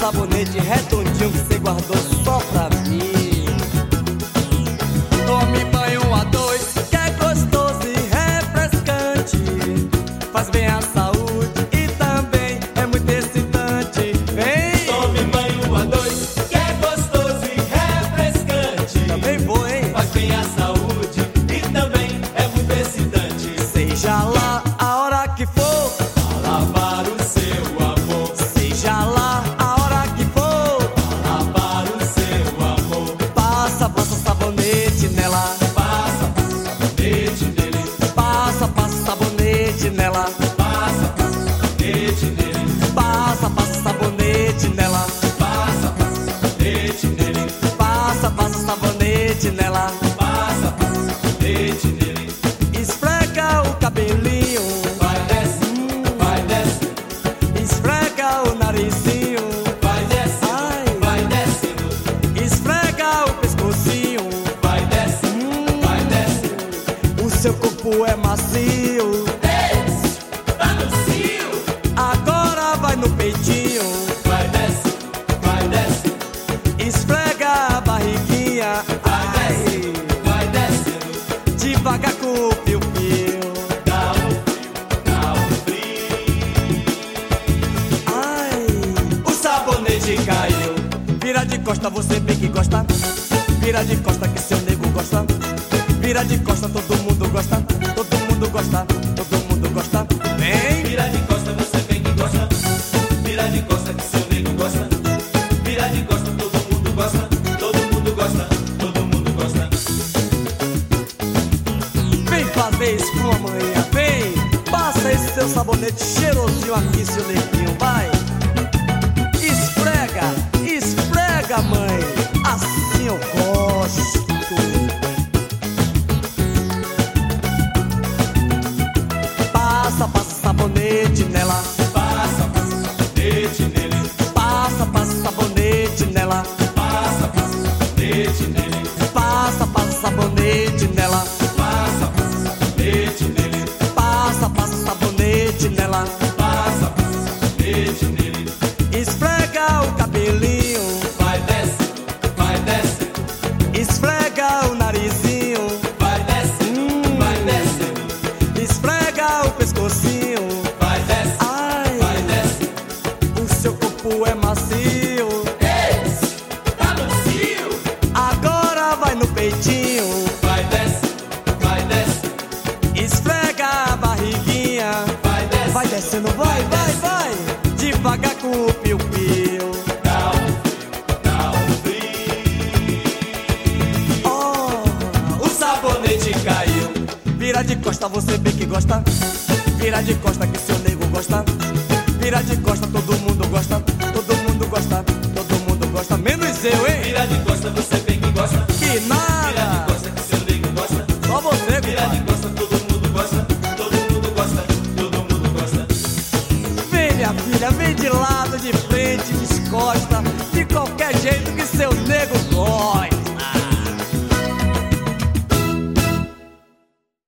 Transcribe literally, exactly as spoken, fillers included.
sabonete redondinho que você guardou só pra mim. Tome banho a dois, que é gostoso e refrescante. Faz bem à saúde e também é muito excitante. Vem! Tome banho a dois, que é gostoso e refrescante. Também vou, hein? Faz bem à saúde e também é muito excitante. Seja lá a hora que for, Pra lavar o seu amor, seja lá a hora que for, pra lavar o seu amor. passa, passa sabonete nela. Passa, passa sabonete nele. Passa, passa sabonete nela. Passa, passa sabonete nele. Passa, passa sabonete nela. Passa, passa sabonete nele. Passa, passa sabonete nela. Passa, passa sabonete nele. Esfrega o cabelinho, Vai desce, vai desce, esfrega o narizinho, vai desce, ai, vai descendo. esfrega o pescocinho. Vai desce, vai desce. O seu corpo é macio, Desce, tá no cio. agora vai no peitinho. Vai desce, vai desce, Esfrega a barriguinha, vai ai, desce, vai descendo. devagar com o piu-piu. Dá um frio, dá um frio. Ai, O sabonete caiu. vira de costa, você bem que gosta. Vira de costa que seu nego gosta. Vira de costa, todo mundo gosta. Todo mundo gosta, todo mundo gosta. Vem! Vira de costa, você vem que gosta. Vira de costa que seu nego gosta. Vira de costa, todo mundo gosta. Todo mundo gosta, todo mundo gosta. Vem fazer isso com a manhã, vem! Passa esse seu sabonete cheirosinho aqui, seu neguinho, vai! Esfrega, esfrega, mãe! Assim eu gosto! Passa, passa sabonete nela. Passa, passa sabonete nele. Passa, passa sabonete nela. Passa, passa sabonete nele. Passa, passa sabonete nela. Passa, passa sabonete nele. Passa, passa sabonete nela. Passa, passa sabonete nele. Esfrega o cabelinho, Vai desce, vai desce, esfrega o narizinho, vai desce, Hum. vai descendo. esfrega o pescocinho. Vai desce, Ai, vai desce. o seu corpo é macio, Desce, tá no cio. agora vai no peitinho. Vai desce, vai desce, Esfrega a barriguinha, vai desce. vai descendo, vai, vai, vai, devagar com o piu-piu. Dá um frio, dá um frio. Oh, O sabonete caiu. vira de costa, você bem que gosta. Vira de costa que seu nego gosta. Vira de costa, todo mundo gosta. Todo mundo gosta, todo mundo gosta. Menos eu, hein? Vira de costa, você bem que gosta. Que Vira de nada! costa que seu nego gosta. Só você, Vira de compadre. costa, todo mundo gosta. Todo mundo gosta, todo mundo gosta. Vem, minha filha, vem de lado, de frente, de costa. De qualquer jeito que